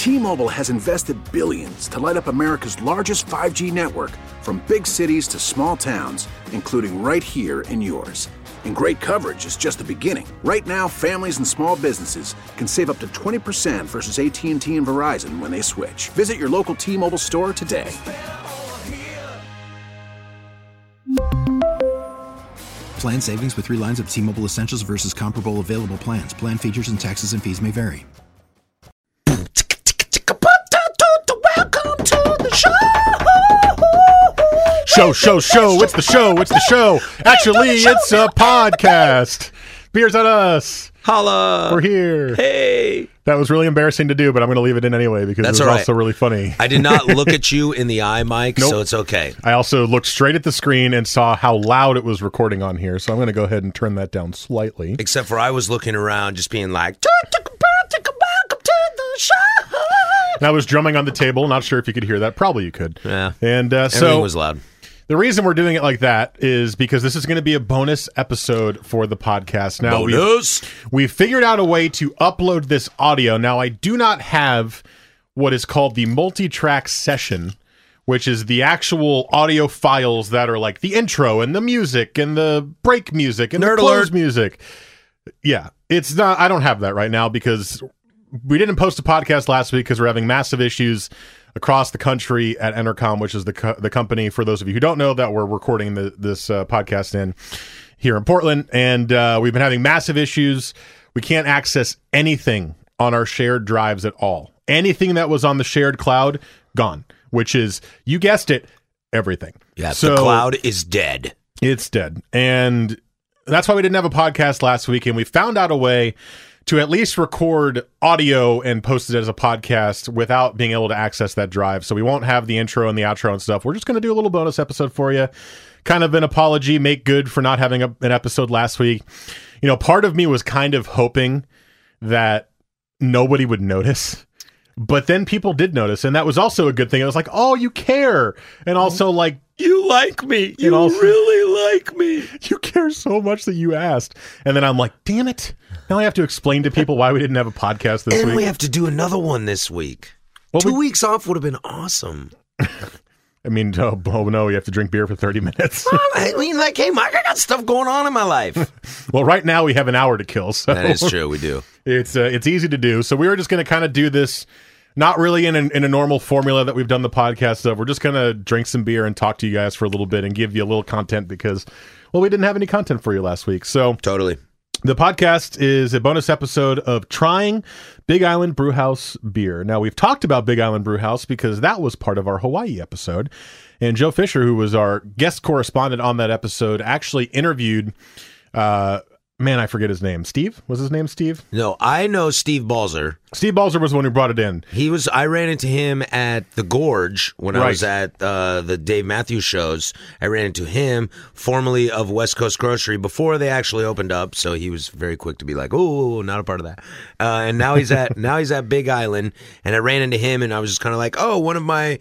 T-Mobile has invested billions to light up America's largest 5G network, from big cities to small towns, including right here in yours. And great coverage is just the beginning. Right now, families and small businesses can save up to 20% versus AT&T and Verizon when they switch. Visit your local T-Mobile store today. Plan savings with 3 lines of T-Mobile Essentials versus comparable available plans. Plan features and taxes and fees may vary. Welcome to the show. Show. It's the show. Actually, it's a podcast. Beers on us. Holla. We're here. Hey. That was really embarrassing to do, but I'm going to leave it in anyway because That's it was all right. also really funny. I did not look at you in the eye, Mike, Nope. so it's okay. I also looked straight at the screen and saw how loud it was recording on here, so I'm going to go ahead and turn that down slightly. Except for I was looking around just being like, welcome to the show. And I was drumming on the table. Not sure if you could hear that. Probably you could. Yeah. And Everything so was loud. the reason we're doing it like that is because this is going to be a bonus episode for the podcast. Now, we've figured out a way to upload this audio. Now, I do not have what is called the multi-track session, which is the actual audio files that are like the intro and the music and the break music and Nerd the close alert. music. Yeah, it's not. I don't have that right now because we didn't post a podcast last week because we're having massive issues across the country at Entercom, which is the company, for those of you who don't know, that we're recording this podcast in here in Portland. And we've been having massive issues. We can't access anything on our shared drives at all. Anything that was on the shared cloud, gone, which is, you guessed it, everything. Yeah, so the cloud is dead. It's dead. And that's why we didn't have a podcast last week. And we found out a way to at least record audio and post it as a podcast without being able to access that drive. So we won't have the intro and the outro and stuff. We're just going to do a little bonus episode for you. Kind of an apology, make good for not having an episode last week. You know, part of me was kind of hoping that nobody would notice. But then people did notice, and that was also a good thing. I was like, oh, you care. And also, like, You like me. You also- really like me. you care so much that you asked. And then I'm like, damn it. Now I have to explain to people why we didn't have a podcast this And week. we have to do another one this week. Well, 2 weeks off would have been awesome. I mean, oh no, you have to drink beer for 30 minutes. I mean, like, hey, Mike, I got stuff going on in my life. Well, right now we have an hour to kill. So That is true. We do. It's easy to do. So we were just going to kind of do this, not really in a normal formula that we've done the podcast of. We're just going to drink some beer and talk to you guys for a little bit and give you a little content because, well, we didn't have any content for you last week. So Totally. the podcast is a bonus episode of trying Big Island Brewhouse beer. Now, we've talked about Big Island Brewhouse because that was part of our Hawaii episode. And Joe Fisher, who was our guest correspondent on that episode, actually interviewed, I forget his name. Steve? Was his name Steve? No, I know Steve Balzer. Steve Balzer was the one who brought it in. I ran into him at the Gorge when I Right. was at the Dave Matthews shows. I ran into him, formerly of West Coast Grocery, before they actually opened up. So he was very quick to be like, "Oh, not a part of that." And now he's at Big Island, and I ran into him, and I was just kind of like, "Oh, one of my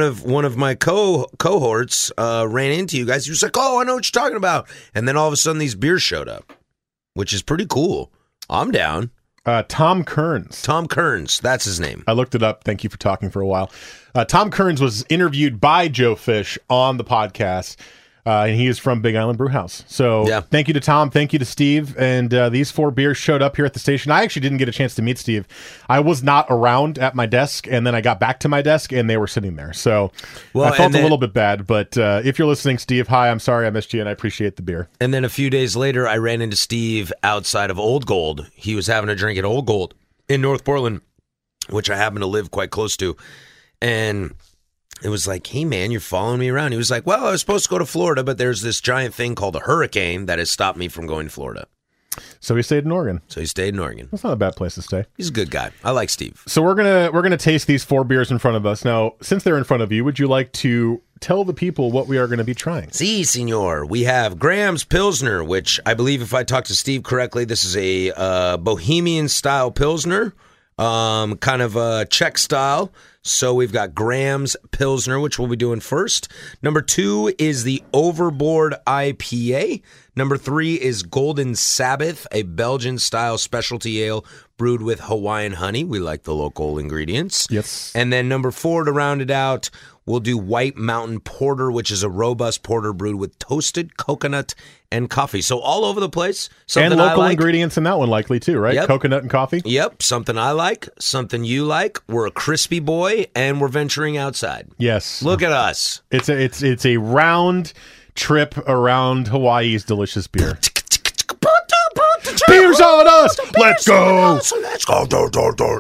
cohorts ran into you guys." He was like, "Oh, I know what you're talking about." And then all of a sudden, these beers showed up, which is pretty cool. I'm down. Tom Kearns. Tom Kearns, that's his name. I looked it up. Thank you for talking for a while. Tom Kearns was interviewed by Joe Fish on the podcast, and he is from Big Island Brewhouse. So Yeah. Thank you to Tom. Thank you to Steve. And these 4 beers showed up here at the station. I actually didn't get a chance to meet Steve. I was not around at my desk, and then I got back to my desk, and they were sitting there. So Well, I felt and a then- little bit bad. But if you're listening, Steve, hi. I'm sorry I missed you, and I appreciate the beer. And then a few days later, I ran into Steve outside of Old Gold. He was having a drink at Old Gold in North Portland, which I happen to live quite close to. And it was like, "Hey, man, you're following me around." He was like, "Well, I was supposed to go to Florida, but there's this giant thing called a hurricane that has stopped me from going to Florida." So he stayed in Oregon. So he stayed in Oregon. That's not a bad place to stay. He's a good guy. I like Steve. So we're gonna taste these 4 beers in front of us. Now, since they're in front of you, would you like to tell the people what we are going to be trying? Si, senor. We have Graham's Pilsner, which I believe, if I talk to Steve correctly, this is a Bohemian-style Pilsner, kind of a Czech style. So we've got Graham's Pilsner, which we'll be doing first. Number 2 is the Overboard IPA. Number 3 is Golden Sabbath, a Belgian-style specialty ale brewed with Hawaiian honey. We like the local ingredients. Yes. And then number 4, to round it out, we'll do White Mountain Porter, which is a robust porter brewed with toasted coconut and coffee. So all over the place. Something And local I like. ingredients in that one likely too, right? Yep. Coconut and coffee. Yep, something I like, something you like. We're a crispy boy, and we're venturing outside. Yes. Look at us. It's a round trip around Hawaii's delicious beer. Beer's on us. Let's go. Let's go.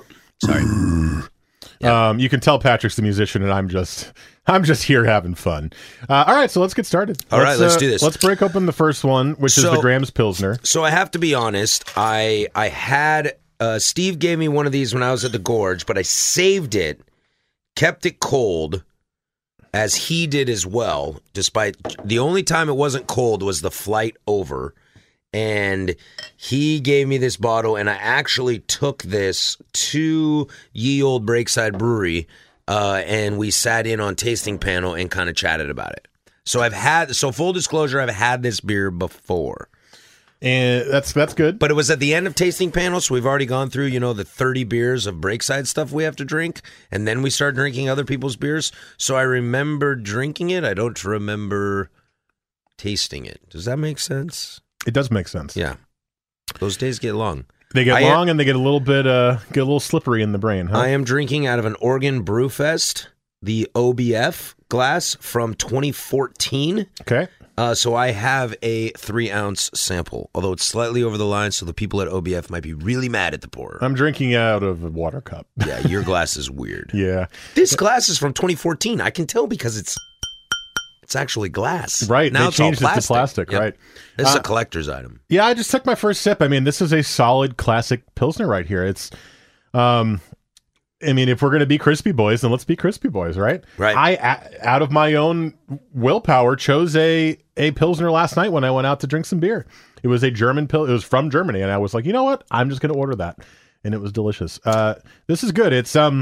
Sorry. You can tell Patrick's the musician, and I'm just here having fun. All right, so let's get started. All right, let's do this. Let's break open the first one, which is the Graham's Pilsner. So I have to be honest. I had Steve gave me one of these when I was at the Gorge, but I saved it, kept it cold, as he did as well. Despite the only time it wasn't cold was the flight over. And he gave me this bottle, and I actually took this to Ye Old Breakside Brewery, and we sat in on tasting panel and kind of chatted about it. So full disclosure, I've had this beer before. And that's good. But it was at the end of tasting panel, so we've already gone through, the 30 beers of Breakside stuff we have to drink, and then we start drinking other people's beers. So I remember drinking it. I don't remember tasting it. Does that make sense? It does make sense. Yeah. Those days get long. They get long and they get a little slippery in the brain, huh? I am drinking out of an Oregon Brewfest, the OBF glass from 2014. Okay. So I have a 3-ounce sample, although it's slightly over the line, so the people at OBF might be really mad at the pourer. I'm drinking out of a water cup. Yeah, your glass is weird. Yeah. This glass is from 2014. I can tell because it's actually glass. Right. Now they it's all changed it to plastic, Yep. right? This is a collector's item. Yeah, I just took my first sip. I mean, this is a solid classic Pilsner right here. It's, if we're going to be crispy boys, then let's be crispy boys, right? Right. I, out of my own willpower, chose a Pilsner last night when I went out to drink some beer. It was a German It was from Germany, and I was like, you know what? I'm just going to order that. And it was delicious. This is good. It's, to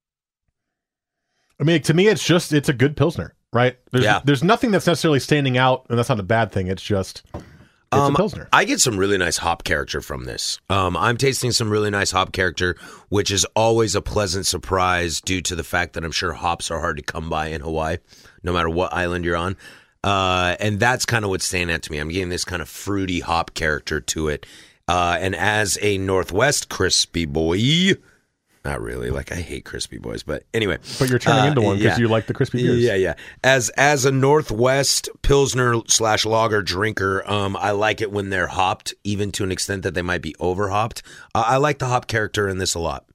me, it's a good Pilsner. Right? There's nothing that's necessarily standing out, and that's not a bad thing. It's just a Pilsner. I get some really nice hop character from this. I'm tasting some really nice hop character, which is always a pleasant surprise due to the fact that I'm sure hops are hard to come by in Hawaii, no matter what island you're on. And that's kind of what's standing out to me. I'm getting this kind of fruity hop character to it. And as a Northwest crispy boy... Not really. I hate crispy boys, but anyway. But you're turning into one because you like the crispy beers. Yeah. As a Northwest Pilsner / lager drinker, I like it when they're hopped, even to an extent that they might be over hopped. I like the hop character in this a lot.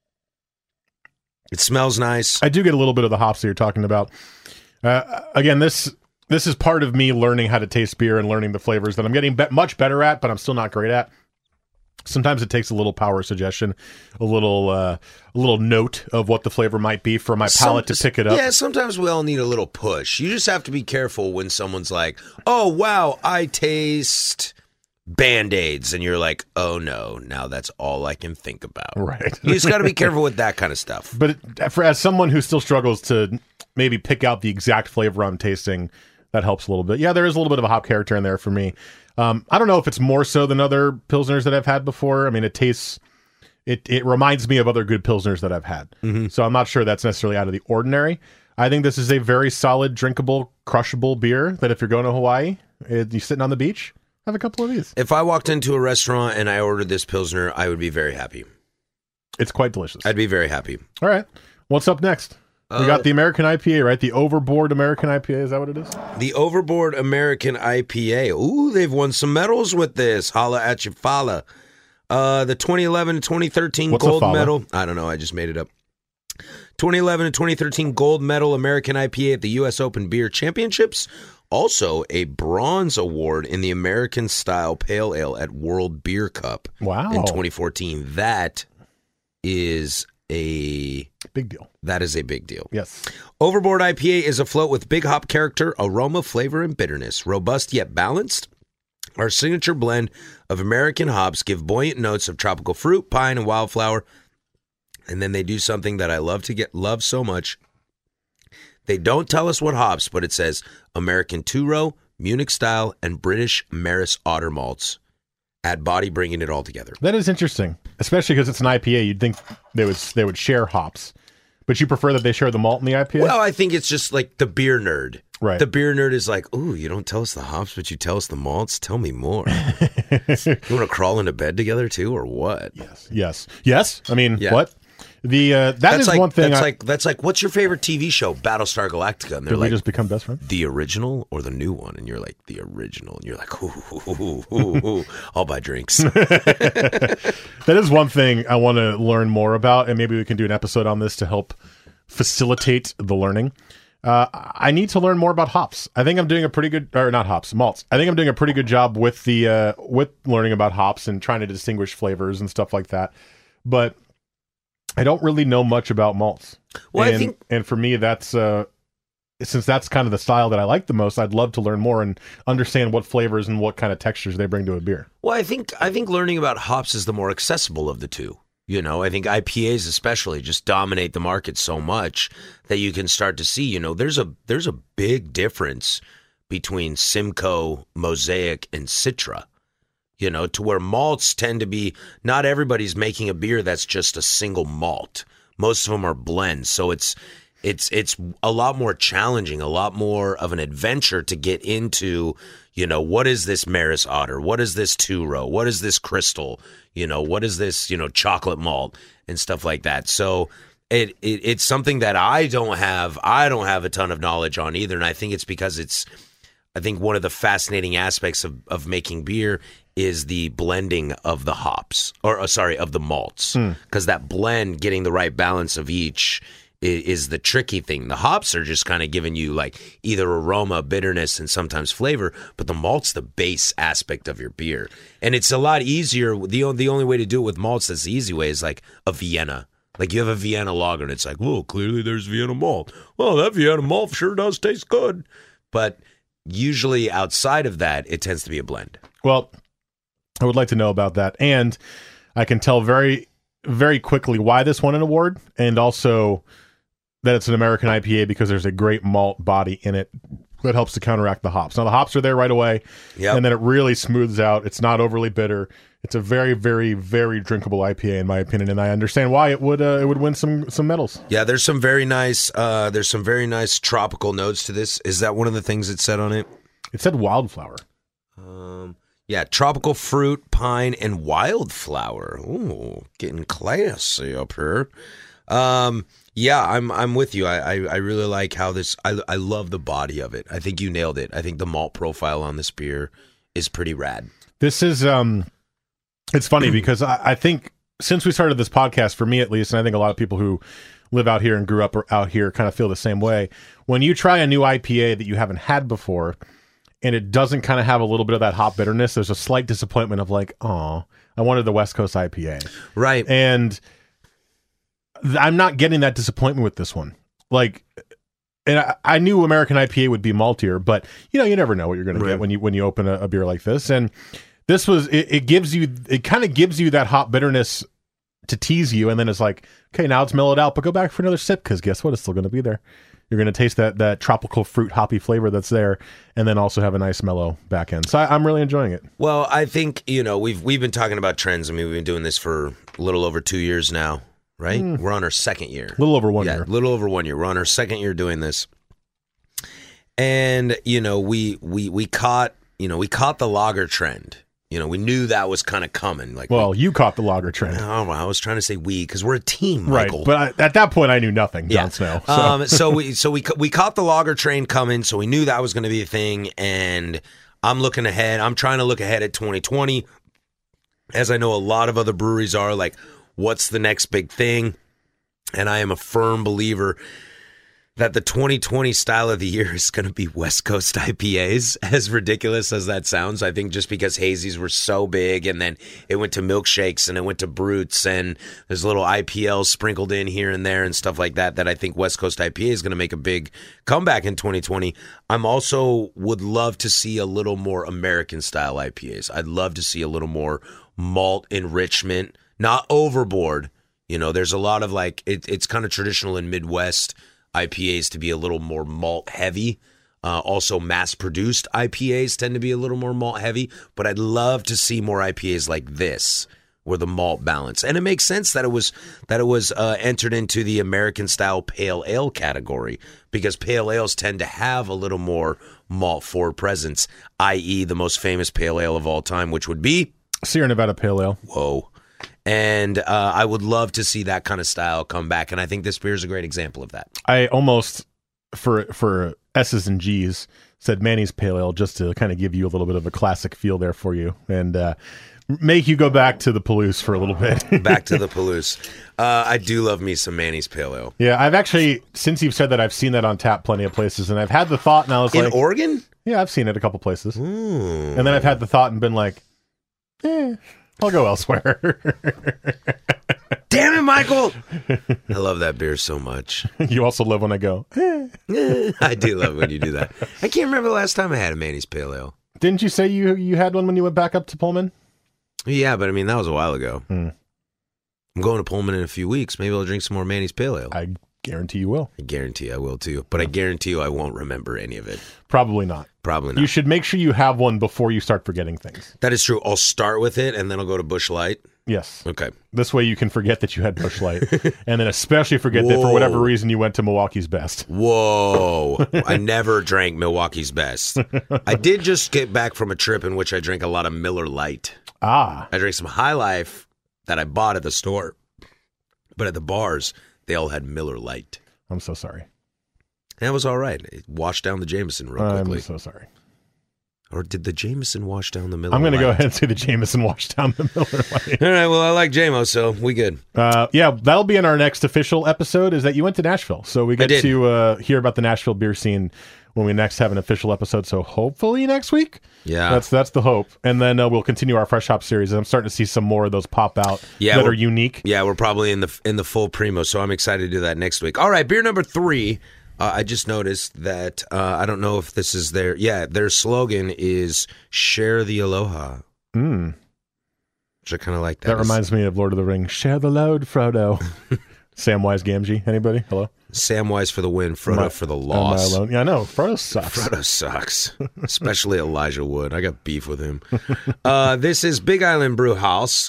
It smells nice. I do get a little bit of the hops that you're talking about. Again, this is part of me learning how to taste beer and learning the flavors that I'm getting much better at, but I'm still not great at. Sometimes it takes a little power suggestion, a little note of what the flavor might be for my palate to pick it up. Yeah, sometimes we all need a little push. You just have to be careful when someone's like, oh, wow, I taste Band-Aids. And you're like, oh, no, now that's all I can think about. Right. You just got to be careful with that kind of stuff. But as someone who still struggles to maybe pick out the exact flavor I'm tasting, that helps a little bit. Yeah, there is a little bit of a hop character in there for me. I don't know if it's more so than other Pilsners that I've had before. I mean, it tastes, it reminds me of other good Pilsners that I've had. Mm-hmm. So I'm not sure that's necessarily out of the ordinary. I think this is a very solid, drinkable, crushable beer that if you're going to Hawaii, you're sitting on the beach, have a couple of these. If I walked into a restaurant and I ordered this Pilsner, I would be very happy. It's quite delicious. I'd be very happy. All right. What's up next? We got the American IPA, right? The Overboard American IPA. Is that what it is? The Overboard American IPA. Ooh, they've won some medals with this. Holla at your falla. The 2011 and 2013 gold medal. I don't know. I just made it up. 2011 and 2013 gold medal American IPA at the U.S. Open Beer Championships. Also a bronze award in the American Style Pale Ale at World Beer Cup. Wow. In 2014. That is a big deal. That is a big deal. Yes. Overboard IPA is afloat with big hop character, aroma, flavor, and bitterness. Robust yet balanced. Our signature blend of American hops give buoyant notes of tropical fruit, pine, and wildflower. And then they do something that I love so much. They don't tell us what hops, but it says American two-row, Munich style, and British Maris otter malts. at Body bringing it all together. That is interesting, especially because it's an IPA. You'd think they would share hops, but you prefer that they share the malt in the IPA? Well, I think it's just like the beer nerd. Right. The beer nerd is like, ooh, you don't tell us the hops, but you tell us the malts. Tell me more. You want to crawl into bed together too, or what? Yes. I mean, what? That's like, one thing. That's like, what's your favorite TV show? Battlestar Galactica. And they're did like, we just become best friends? the original or the new one? And you're like, the original. And you're like, ooh, I'll buy drinks. That is one thing I want to learn more about, and maybe we can do an episode on this to help facilitate the learning. I need to learn more about hops. I think I'm doing a pretty good, or not hops, malts. I think I'm doing a pretty good job with with learning about hops and trying to distinguish flavors and stuff like that. But I don't really know much about malts. Well, and for me, that's since that's kind of the style that I like the most. I'd love to learn more and understand what flavors and what kind of textures they bring to a beer. Well, I think learning about hops is the more accessible of the two. You know, I think IPAs especially just dominate the market so much that you can start to see, you know, there's a big difference between Simcoe, Mosaic, and Citra. You know, to where malts tend to be, not everybody's making a beer that's just a single malt. Most of them are blends. So it's a lot more challenging, a lot more of an adventure to get into, you know, what is this Maris Otter? What is this two-row? What is this Crystal? You know, what is this, you know, chocolate malt and stuff like that. So it's something that I don't have a ton of knowledge on either. And I think it's because I think one of the fascinating aspects of making beer is the blending of the hops, of the malts. Because that blend, getting the right balance of each is the tricky thing. The hops are just kind of giving you like either aroma, bitterness, and sometimes flavor, but the malt's the base aspect of your beer. And it's a lot easier. The only way to do it with malts, that's the easy way, is like a Vienna. Like you have a Vienna lager and it's like, well, clearly there's Vienna malt. Well, that Vienna malt sure does taste good. But usually outside of that, it tends to be a blend. Well, I would like to know about that. And I can tell very, very quickly why this won an award, and also that it's an American IPA because there's a great malt body in it that helps to counteract the hops. Now, the hops are there right away, and then it really smooths out. It's not overly bitter. It's a very, very, very drinkable IPA, in my opinion, and I understand why it would win some medals. Yeah, there's some very nice tropical notes to this. Is that one of the things it said on it? It said wildflower. Yeah, tropical fruit, pine, and wildflower. Ooh, getting classy up here. Yeah, I'm with you. I really like how this. I love the body of it. I think you nailed it. I think the malt profile on this beer is pretty rad. This is it's funny because I think since we started this podcast, for me at least, and I think a lot of people who live out here and grew up out here kind of feel the same way. When you try a new IPA that you haven't had before, and it doesn't kind of have a little bit of that hop bitterness, there's a slight disappointment of like, oh, I wanted the West Coast IPA. Right. And I'm not getting that disappointment with this one. Like, and I knew American IPA would be maltier, but you never know what you're going to get when you open a beer like this. And this was, it kind of gives you that hop bitterness to tease you. And then it's like, okay, now it's mellowed out, but go back for another sip. Cause guess what? It's still going to be there. You're going to taste that tropical fruit hoppy flavor that's there, and then also have a nice mellow back end. So I'm really enjoying it. Well, I think, we've been talking about trends. I mean, we've been doing this for a little over 2 years now, right? We're on our second year. A little over 1 year. A little over 1 year. We're on our second year doing this. And, we caught the lager trend. We knew that was kind of coming. You caught the lager trend. Oh, I was trying to say we because we're a team, Michael. Right, but at that point, I knew nothing, Jon Snow. So we caught the lager train coming, so we knew that was going to be a thing. And I'm looking ahead. I'm trying to look ahead at 2020, as I know a lot of other breweries are. Like, what's the next big thing? And I am a firm believer that the 2020 style of the year is going to be West Coast IPAs, as ridiculous as that sounds. I think just because hazies were so big, and then it went to milkshakes, and it went to brutes, and there's little IPLs sprinkled in here and there and stuff like that, that I think West Coast IPA is going to make a big comeback in 2020. I'm also would love to see a little more American style IPAs. I'd love to see a little more malt enrichment, not overboard. There's a lot of it's kind of traditional in Midwest IPAs to be a little more malt heavy. Also, mass-produced IPAs tend to be a little more malt-heavy, but I'd love to see more IPAs like this, where the malt balance. And it makes sense that it was entered into the American-style pale ale category, because pale ales tend to have a little more malt forward presence, i.e. the most famous pale ale of all time, which would be Sierra Nevada Pale Ale. Whoa. And I would love to see that kind of style come back, and I think this beer is a great example of that. I almost, for S's and G's, said Manny's Pale Ale just to kind of give you a little bit of a classic feel there for you, and make you go back to the Palouse for a little bit. Back to the Palouse. I do love me some Manny's Pale Ale. Yeah, I've actually, since you've said that, I've seen that on tap plenty of places, and I've had the thought, and I was In like... Oregon? Yeah, I've seen it a couple places. Ooh. And then I've had the thought and been like, I'll go elsewhere. Damn it, Michael! I love that beer so much. You also love when I go, I do love when you do that. I can't remember the last time I had a Manny's Pale Ale. Didn't you say you had one when you went back up to Pullman? Yeah, but I mean, that was a while ago. I'm going to Pullman in a few weeks. Maybe I'll drink some more Manny's Pale Ale. I guarantee you will. I guarantee I will too. But I guarantee you I won't remember any of it. Probably not. Probably not. You should make sure you have one before you start forgetting things. That is true. I'll start with it and then I'll go to Busch Light. Yes. Okay. This way you can forget that you had Busch Light. And then especially forget that for whatever reason you went to Milwaukee's Best. Whoa. I never drank Milwaukee's Best. I did just get back from a trip in which I drank a lot of Miller Lite. Ah. I drank some High Life that I bought at the store. But at the bars, they all had Miller Lite. I'm so sorry. That was all right. It washed down the Jameson real quickly. I'm so sorry. Or did the Jameson wash down the Miller I'm going to Lite? go ahead and say the Jameson washed down the Miller Lite. All right, well, I like JMO, so we good. Yeah, that'll be in our next official episode, is that you went to Nashville. So we get to hear about the Nashville beer scene when we next have an official episode. So hopefully next week. Yeah. That's the hope. And then we'll continue our Fresh Hop series. And I'm starting to see some more of those pop out that are unique. Yeah, we're probably in the full primo, so I'm excited to do that next week. All right, beer number 3. I just noticed that, I don't know if this is their slogan is share the aloha. Which I kind of like that. That reminds me of Lord of the Rings. Share the load, Frodo. Samwise Gamgee. Anybody? Hello? Samwise for the win, Frodo for the loss. Am I alone? Yeah, I know. Frodo sucks. Frodo sucks. Especially Elijah Wood. I got beef with him. This is Big Island Brewhouse.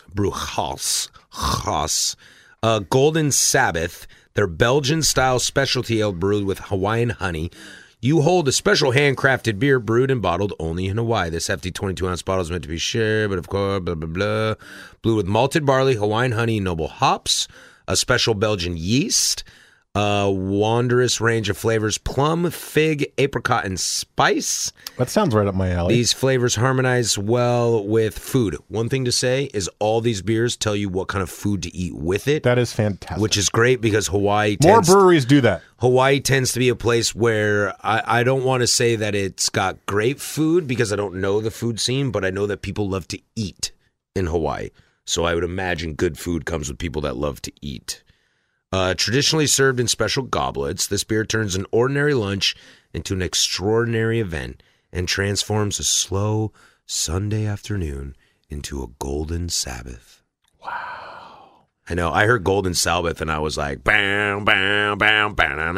Golden Sabbath. Their Belgian-style specialty ale brewed with Hawaiian honey. You hold a special handcrafted beer brewed and bottled only in Hawaii. This hefty 22-ounce bottle is meant to be shared, but of course, blah, blah, blah. Brewed with malted barley, Hawaiian honey, noble hops, a special Belgian yeast, a wondrous range of flavors, plum, fig, apricot, and spice. That sounds right up my alley. These flavors harmonize well with food. One thing to say is all these beers tell you what kind of food to eat with it. That is fantastic. Which is great because Hawaii More breweries do that. Hawaii tends to be a place where I don't want to say that it's got great food because I don't know the food scene, but I know that people love to eat in Hawaii. So I would imagine good food comes with people that love to eat. Traditionally served in special goblets, this beer turns an ordinary lunch into an extraordinary event and transforms a slow Sunday afternoon into a golden Sabbath. Wow. I know. I heard golden Sabbath and I was like, bam, bam, bam,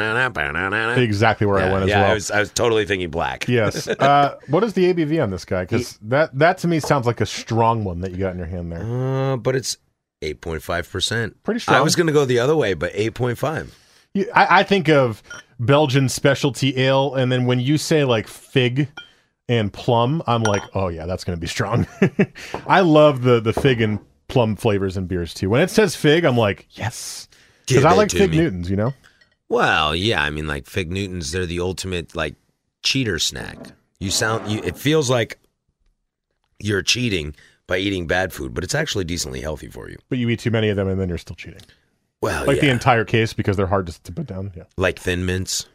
bam. Exactly where I went as well. I was totally thinking black. Yes. What is the ABV on this guy? Because that to me sounds like a strong one that you got in your hand there. But it's 8.5%. Pretty strong. I was going to go the other way, but 8.5. I think of Belgian specialty ale, and then when you say like fig and plum, I'm like, oh yeah, that's going to be strong. I love the fig and plum flavors in beers too. When it says fig, I'm like, yes, because I like Fig Newtons, you know. Well, yeah, I mean, like Fig Newtons, they're the ultimate like cheater snack. It feels like you're cheating by eating bad food, but it's actually decently healthy for you. But you eat too many of them, and then you're still cheating. Well, like the entire case because they're hard to put down. Yeah, like Thin Mints.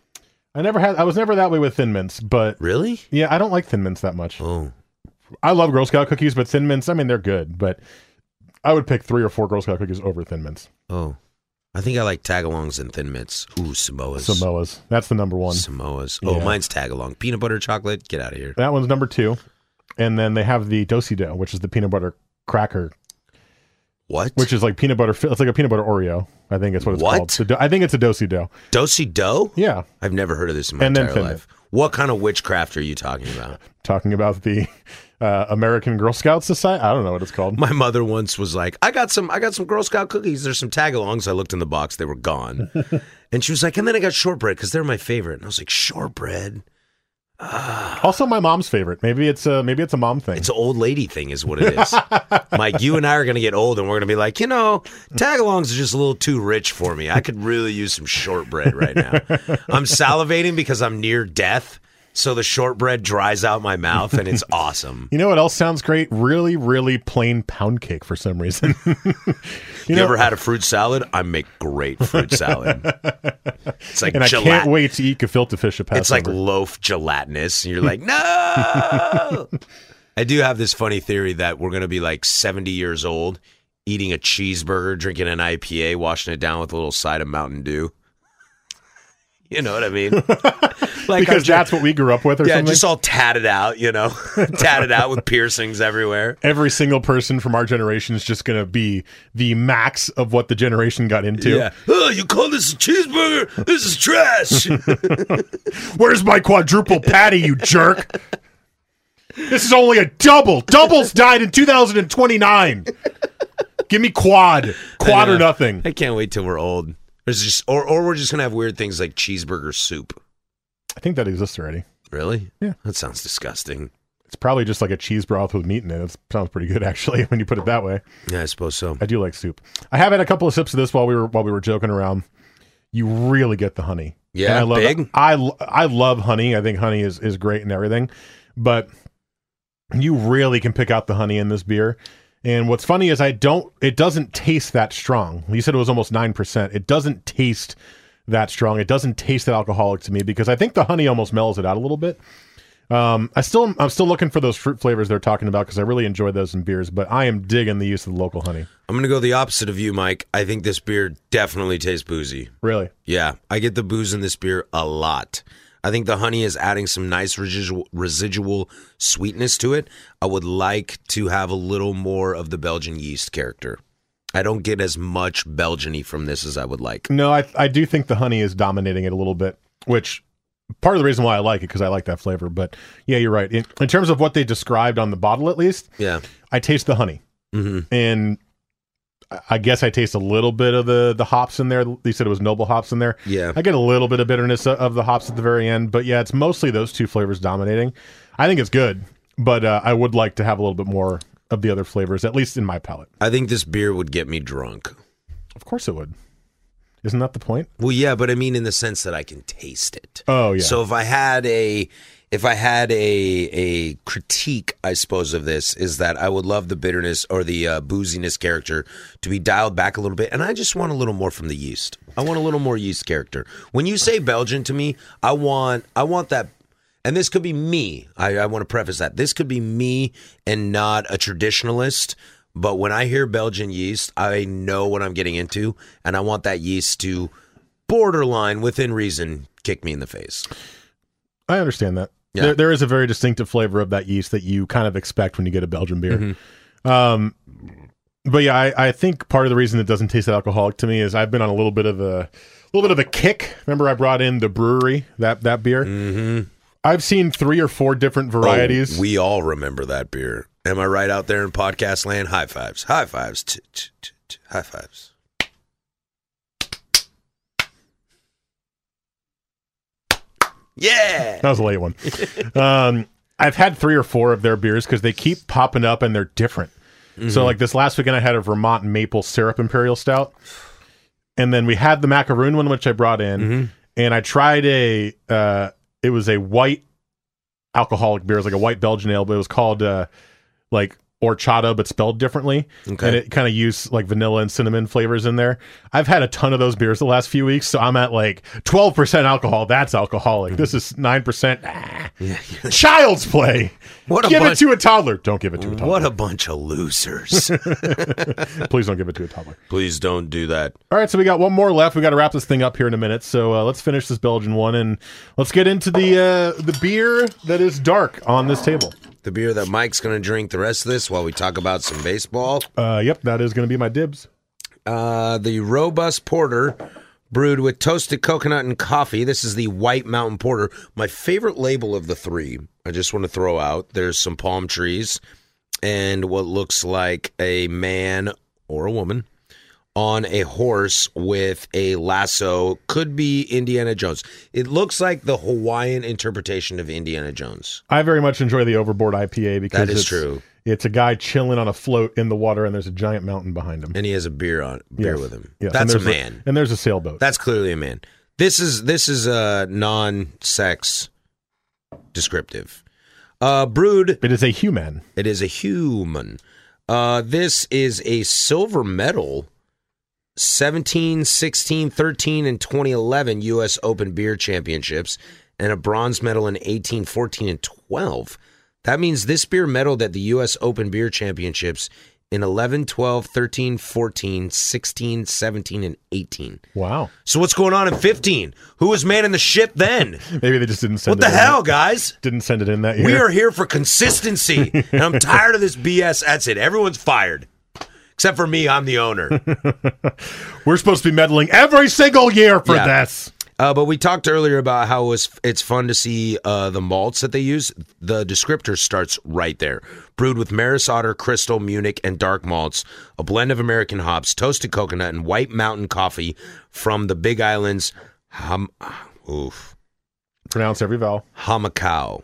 I was never that way with Thin Mints, but really, yeah, I don't like Thin Mints that much. Oh, I love Girl Scout cookies, but Thin Mints, I mean, they're good, but I would pick 3 or 4 Girl Scout cookies over Thin Mints. Oh, I think I like Tagalongs and Thin Mints. Ooh, Samoas. Samoas, that's the number one. Samoas. Oh, yeah. Mine's Tagalong. Peanut butter chocolate. Get out of here. That one's number 2, and then they have the Do-si-do, which is the peanut butter cracker. What? Which is like peanut butter. It's like a peanut butter Oreo. I think it's what it's called. I think it's a Do-si-do. Do-si-do? Yeah. I've never heard of this in my entire life. What kind of witchcraft are you talking about? Talking about the American Girl Scout Society. I don't know what it's called. My mother once was like, I got some Girl Scout cookies. There's some tag-alongs. I looked in the box. They were gone. And she was like, and then I got shortbread because they're my favorite. And I was like, shortbread? Also my mom's favorite. Maybe it's a mom thing. It's an old lady thing is what it is. Mike, you and I are going to get old and we're going to be like, tag-alongs are just a little too rich for me. I could really use some shortbread right now. I'm salivating because I'm near death. So the shortbread dries out my mouth, and it's awesome. You know what else sounds great? Really, really plain pound cake for some reason. you ever had a fruit salad? I make great fruit salad. It's like and I can't wait to eat gefilte fish at Passover. It's like loaf gelatinous, and you're like, no! I do have this funny theory that we're going to be like 70 years old, eating a cheeseburger, drinking an IPA, washing it down with a little side of Mountain Dew. You know what I mean? Like because that's what we grew up with or something? Yeah, just all tatted out, tatted out with piercings everywhere. Every single person from our generation is just going to be the max of what the generation got into. Yeah. Oh, you call this a cheeseburger? This is trash. Where's my quadruple patty, you jerk? This is only a double. Doubles died in 2029. Give me quad. Quad or nothing. I can't wait till we're old. There's just, or we're just going to have weird things like cheeseburger soup. I think that exists already. Really? Yeah. That sounds disgusting. It's probably just like a cheese broth with meat in it. It sounds pretty good, actually, when you put it that way. Yeah, I suppose so. I do like soup. I have had a couple of sips of this while we were joking around. You really get the honey. Yeah, I love big? I love honey. I think honey is great and everything. But you really can pick out the honey in this beer. And what's funny is it doesn't taste that strong. You said it was almost 9%. It doesn't taste that strong. It doesn't taste that alcoholic to me because I think the honey almost mellows it out a little bit. I'm still looking for those fruit flavors they're talking about because I really enjoy those in beers, but I am digging the use of the local honey. I'm going to go the opposite of you, Mike. I think this beer definitely tastes boozy. Really? Yeah. I get the booze in this beer a lot. I think the honey is adding some nice residual sweetness to it. I would like to have a little more of the Belgian yeast character. I don't get as much Belgian-y from this as I would like. No, I do think the honey is dominating it a little bit, which part of the reason why I like it because I like that flavor. But yeah, you're right. In terms of what they described on the bottle, at least, yeah, I taste the honey. Mm-hmm. And I guess I taste a little bit of the hops in there. You said it was noble hops in there. Yeah. I get a little bit of bitterness of the hops at the very end. But yeah, it's mostly those two flavors dominating. I think it's good, but I would like to have a little bit more of the other flavors, at least in my palate. I think this beer would get me drunk. Of course it would. Isn't that the point? Well, yeah, but I mean in the sense that I can taste it. Oh, yeah. So if I had a critique, I suppose, of this, is that I would love the bitterness or the booziness character to be dialed back a little bit, and I just want a little more from the yeast. I want a little more yeast character. When you say Belgian to me, I want that, and this could be me. I want to preface that. This could be me and not a traditionalist, but when I hear Belgian yeast, I know what I'm getting into, and I want that yeast to borderline, within reason, kick me in the face. I understand that. Yeah. There is a very distinctive flavor of that yeast that you kind of expect when you get a Belgian beer. Mm-hmm. But yeah, I think part of the reason it doesn't taste that alcoholic to me is I've been on a little bit of a kick. Remember, I brought in the brewery that beer. Mm-hmm. I've seen 3 or 4 different varieties. Oh, we all remember that beer. Am I right out there in podcast land? High fives. High fives. High fives. Yeah. That was a late one. I've had 3 or 4 of their beers because they keep popping up and they're different. Mm-hmm. So like this last weekend I had a Vermont maple syrup imperial stout. And then we had the macaroon one, which I brought in. Mm-hmm. And I tried it was a white alcoholic beer. It was like a white Belgian ale, but it was called like horchata, but spelled differently. Okay. And it kind of used like vanilla and cinnamon flavors in there. I've had a ton of those beers the last few weeks, so I'm at like 12% alcohol. That's alcoholic. This is 9%. Yeah. Child's play. Give it to a toddler. Don't give it to a toddler. What a bunch of losers. Please don't give it to a toddler. Please don't do that. All right, so we got one more left. We got to wrap this thing up here in a minute. So let's finish this Belgian one and let's get into the beer that is dark on this table. The beer that Mike's going to drink the rest of this while we talk about some baseball. Yep, that is going to be my dibs. The Robust Porter Brewed with toasted coconut and coffee. This is the White Mountain Porter. My favorite label of the three, I just want to throw out. There's some palm trees and what looks like a man or a woman on a horse with a lasso. Could be Indiana Jones. It looks like the Hawaiian interpretation of Indiana Jones. I very much enjoy the Overboard IPA because that is true. It's a guy chilling on a float in the water, and there's a giant mountain behind him. And he has a beer with him. Yes. That's a man. And there's a sailboat. That's clearly a man. This is a non-sex descriptive. Brewed. It is a human. It is a human. This is a silver medal. 17, 16, 13, and 2011 U.S. Open Beer Championships, and a bronze medal in 18, 14, and 12. That means this beer medaled at the U.S. Open Beer Championships in 11, 12, 13, 14, 16, 17, and 18. Wow. So what's going on in 15? Who was manning the ship then? Maybe they just didn't send it in. What the hell, guys? Didn't send it in that year. We are here for consistency, and I'm tired of this BS. That's it. Everyone's fired. Except for me, I'm the owner. We're supposed to be meddling every single year for this. But we talked earlier about how it's fun to see the malts that they use. The descriptor starts right there. Brewed with Maris Otter, Crystal, Munich, and dark malts, a blend of American hops, toasted coconut, and White Mountain coffee from the Big Island's Pronounce every vowel. Hamakua.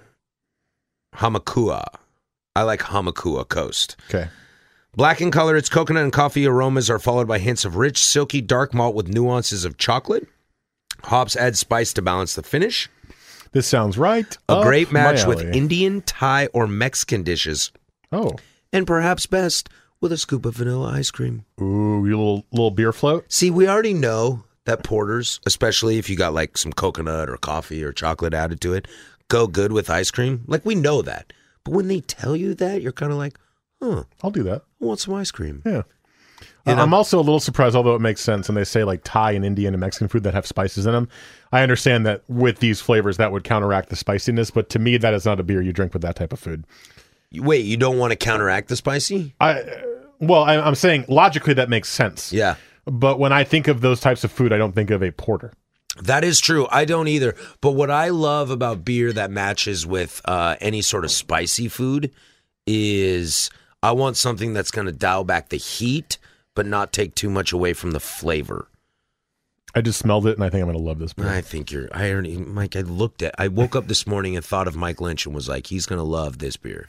I like Hamakua Coast. Okay. Black in color, its coconut and coffee aromas are followed by hints of rich, silky, dark malt with nuances of chocolate. Hops add spice to balance the finish. This sounds right. A great match with Indian, Thai, or Mexican dishes. Oh. And perhaps best with a scoop of vanilla ice cream. Ooh, you little beer float? See, we already know that porters, especially if you got like some coconut or coffee or chocolate added to it, go good with ice cream. Like, we know that. But when they tell you that, you're kind of like, I'll do that. I want some ice cream. Yeah. I'm also a little surprised, although it makes sense, and they say like Thai and Indian and Mexican food that have spices in them. I understand that with these flavors that would counteract the spiciness, but to me that is not a beer you drink with that type of food. Wait, you don't want to counteract the spicy? I'm saying logically that makes sense. Yeah. But when I think of those types of food, I don't think of a porter. That is true. I don't either. But what I love about beer that matches with any sort of spicy food is I want something that's going to dial back the heat, but not take too much away from the flavor. I just smelled it, and I think I'm going to love this beer. I think Mike, I woke up this morning and thought of Mike Lynch and was like, he's going to love this beer.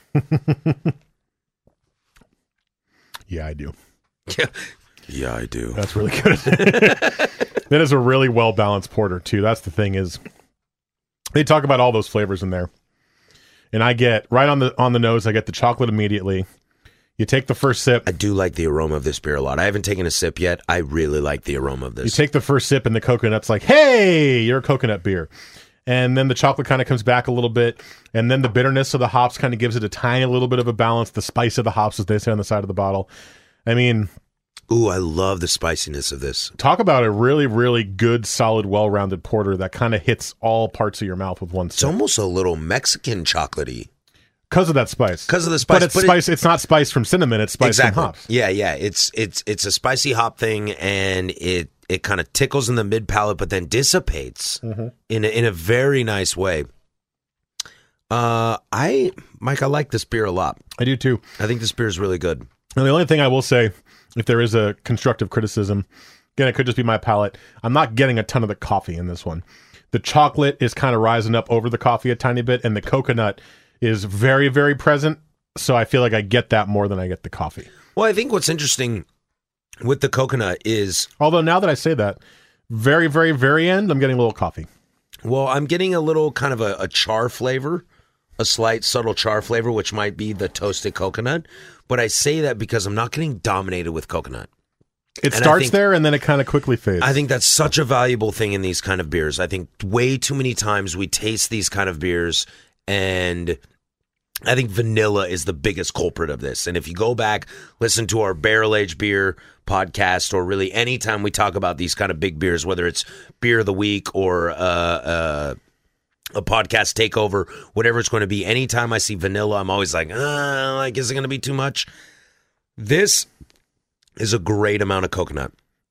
Yeah, I do. Yeah, I do. That's really good. That is a really well-balanced porter, too. That's the thing is, they talk about all those flavors in there. And I get, right on the nose, I get the chocolate immediately. You take the first sip. I do like the aroma of this beer a lot. I haven't taken a sip yet. I really like the aroma of this. You take the first sip and the coconut's like, hey, you're a coconut beer. And then the chocolate kind of comes back a little bit. And then the bitterness of the hops kind of gives it a tiny little bit of a balance. The spice of the hops, as they say on the side of the bottle. I mean... Ooh, I love the spiciness of this. Talk about a really, really good, solid, well-rounded porter that kind of hits all parts of your mouth with one sip. It's almost a little Mexican chocolatey. Because of that spice. Because of the spice. But it's spice. It's not spice from cinnamon. It's spice from hops. Yeah. It's a spicy hop thing, and it kind of tickles in the mid palate, but then dissipates in a very nice way. Mike, I like this beer a lot. I do too. I think this beer is really good. And the only thing I will say, if there is a constructive criticism, again, it could just be my palate. I'm not getting a ton of the coffee in this one. The chocolate is kind of rising up over the coffee a tiny bit, and the coconut is very, very present. So I feel like I get that more than I get the coffee. Well, I think what's interesting with the coconut is... Although now that I say that, very, very, very end, I'm getting a little coffee. Well, I'm getting a little kind of a char flavor, a slight subtle char flavor, which might be the toasted coconut. But I say that because I'm not getting dominated with coconut. It starts there and then it kind of quickly fades. I think that's such a valuable thing in these kind of beers. I think way too many times we taste these kind of beers, and I think vanilla is the biggest culprit of this. And if you go back, listen to our Barrel Age Beer podcast, or really anytime we talk about these kind of big beers, whether it's Beer of the Week or a podcast takeover, whatever it's going to be, anytime I see vanilla, I'm always like, is it going to be too much? This is a great amount of coconut.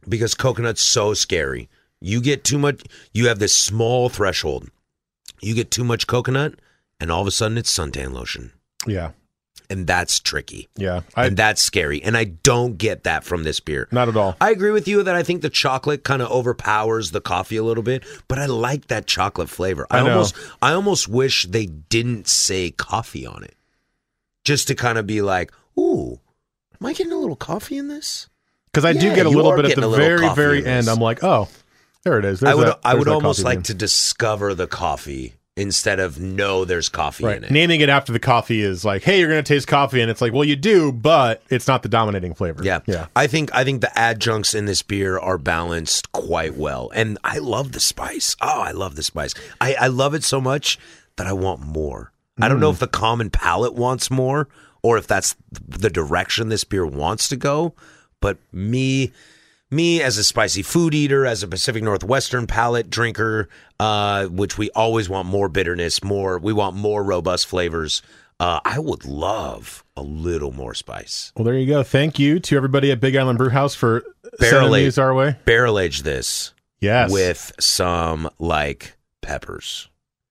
because coconut's so scary. You get too much, you have this small threshold. You get too much coconut, and all of a sudden it's suntan lotion. Yeah. And that's tricky. Yeah. And that's scary. And I don't get that from this beer. Not at all. I agree with you that I think the chocolate kind of overpowers the coffee a little bit, but I like that chocolate flavor. I almost wish they didn't say coffee on it. Just to kind of be like, ooh, am I getting a little coffee in this? Because I do get a little bit at the very, very end. I'm like, oh, there it is. I would almost like to discover the coffee instead of know there's coffee in it. Naming it after the coffee is like, hey, you're going to taste coffee. And it's like, well, you do, but it's not the dominating flavor. Yeah. I think the adjuncts in this beer are balanced quite well. And I love the spice. Oh, I love the spice. I love it so much that I want more. I don't know if the common palate wants more or if that's the direction this beer wants to go. But me as a spicy food eater, as a Pacific Northwestern palate drinker, which we always want more bitterness, we want more robust flavors. I would love a little more spice. Well, there you go. Thank you to everybody at Big Island Brewhouse for sending these our way. Barrel age this. Yes. With some peppers.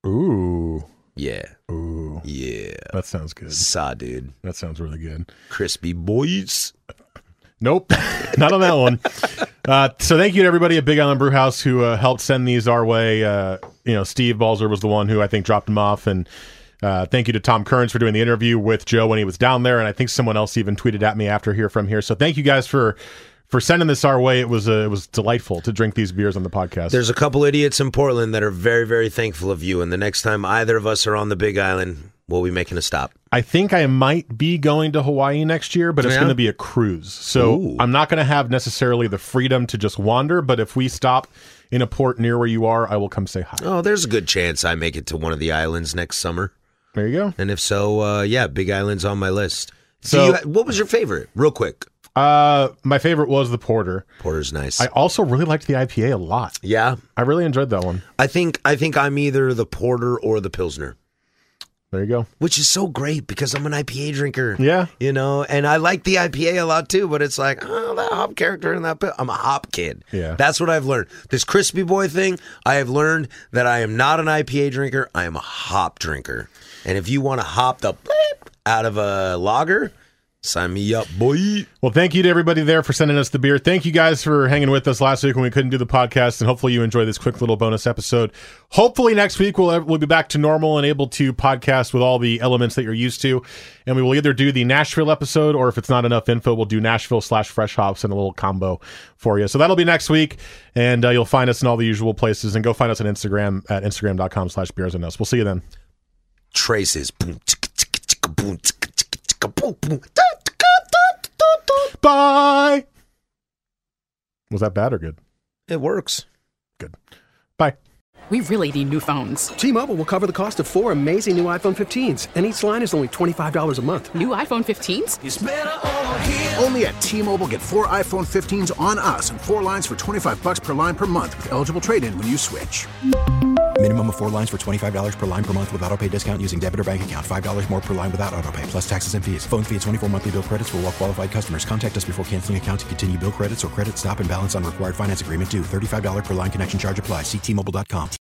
Ooh. Yeah. Ooh. Yeah. That sounds good. Dude. That sounds really good. Crispy boys. Nope, not on that one. So thank you to everybody at Big Island Brewhouse who helped send these our way. Steve Balzer was the one who I think dropped them off, and thank you to Tom Kearns for doing the interview with Joe when he was down there, and I think someone else even tweeted at me after from here. So thank you guys for sending this our way. It was delightful to drink these beers on the podcast. There's a couple idiots in Portland that are very, very thankful of you, and the next time either of us are on the Big Island, we'll be making a stop. I think I might be going to Hawaii next year, but it's going to be a cruise. So I'm not going to have necessarily the freedom to just wander, but if we stop in a port near where you are, I will come say hi. Oh, there's a good chance I make it to one of the islands next summer. There you go. And if so, Big Island's on my list. So what was your favorite? Real quick. My favorite was the porter. Porter's nice. I also really liked the IPA a lot. Yeah. I really enjoyed that one. I think I'm either the porter or the Pilsner. There you go. Which is so great because I'm an IPA drinker. Yeah. And I like the IPA a lot too, but it's like, that hop character in that. I'm a hop kid. Yeah. That's what I've learned. This crispy boy thing, I have learned that I am not an IPA drinker. I am a hop drinker. And if you want to hop the bleep out of a lager, sign me up, boy. Well, thank you to everybody there for sending us the beer. Thank you guys for hanging with us last week when we couldn't do the podcast, and hopefully you enjoy this quick little bonus episode. Hopefully next week we'll be back to normal and able to podcast with all the elements that you're used to, and we will either do the Nashville episode, or if it's not enough info, we'll do Nashville/Fresh Hops and a little combo for you. So that'll be next week, and you'll find us in all the usual places, and go find us on Instagram at instagram.com/beersandus. We'll see you then. Traces. Bye. Was that bad or good? It works. Good. Bye. We really need new phones. T-Mobile will cover the cost of 4 amazing new iPhone 15s, and each line is only $25 a month. New iPhone 15s? It's better over here. Only at T-Mobile, get 4 iPhone 15s on us and 4 lines for $25 per line per month with eligible trade-in when you switch. Minimum of 4 lines for $25 per line per month with autopay discount using debit or bank account. $5 more per line without autopay, plus taxes and fees. Phone fee at 24 monthly bill credits for well-qualified customers. Contact us before canceling account to continue bill credits or credit stop and balance on required finance agreement due. $35 per line connection charge applies. See T-Mobile.com.